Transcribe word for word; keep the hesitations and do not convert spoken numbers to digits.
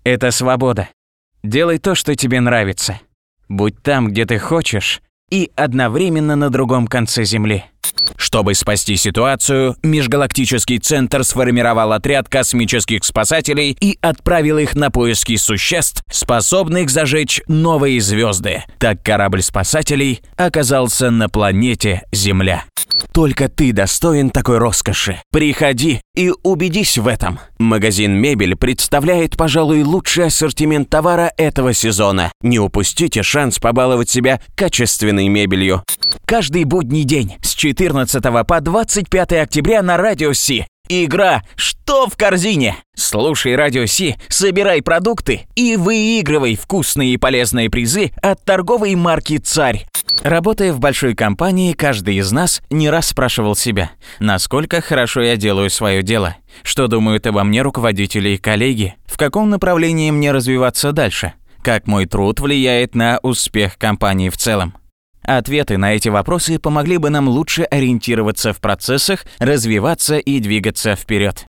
Это свобода. Делай то, что тебе нравится. Будь там, где ты хочешь, и одновременно на другом конце Земли. Чтобы спасти ситуацию, Межгалактический центр сформировал отряд космических спасателей и отправил их на поиски существ, способных зажечь новые звезды. Так корабль спасателей оказался на планете Земля. Только ты достоин такой роскоши. Приходи и убедись в этом. Магазин «Мебель» представляет, пожалуй, лучший ассортимент товара этого сезона. Не упустите шанс побаловать себя качественной мебелью. Каждый будний день с четырнадцатого по двадцать пятое октября на Радио Си. Игра «Что в корзине?». Слушай Радио Си, собирай продукты и выигрывай вкусные и полезные призы от торговой марки «Царь». Работая в большой компании, каждый из нас не раз спрашивал себя, насколько хорошо я делаю свое дело, что думают обо мне руководители и коллеги, в каком направлении мне развиваться дальше, как мой труд влияет на успех компании в целом. Ответы на эти вопросы помогли бы нам лучше ориентироваться в процессах, развиваться и двигаться вперед.